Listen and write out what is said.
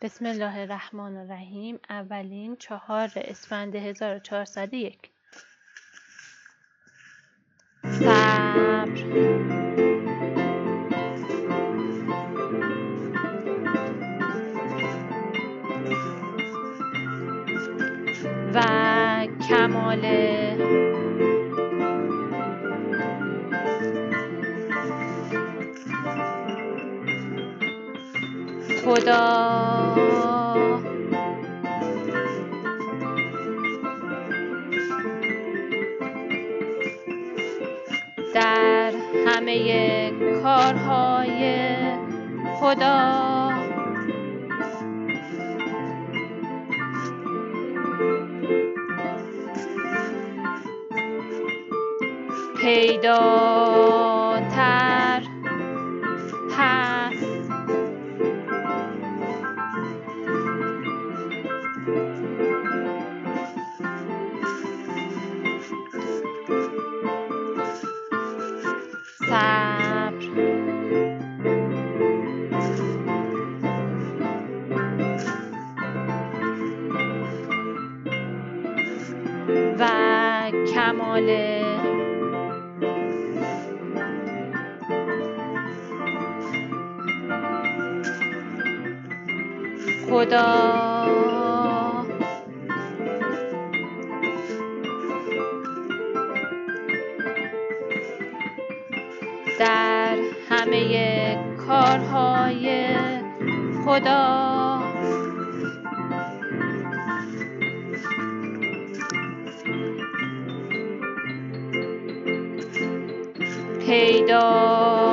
بسم الله الرحمن الرحیم. اولین 4 اسفند 1401. صبر و کمال خدا در همه کارهای خدا پیداتر هست. صبر و کمال خدا در همه کارهای خدا پیدا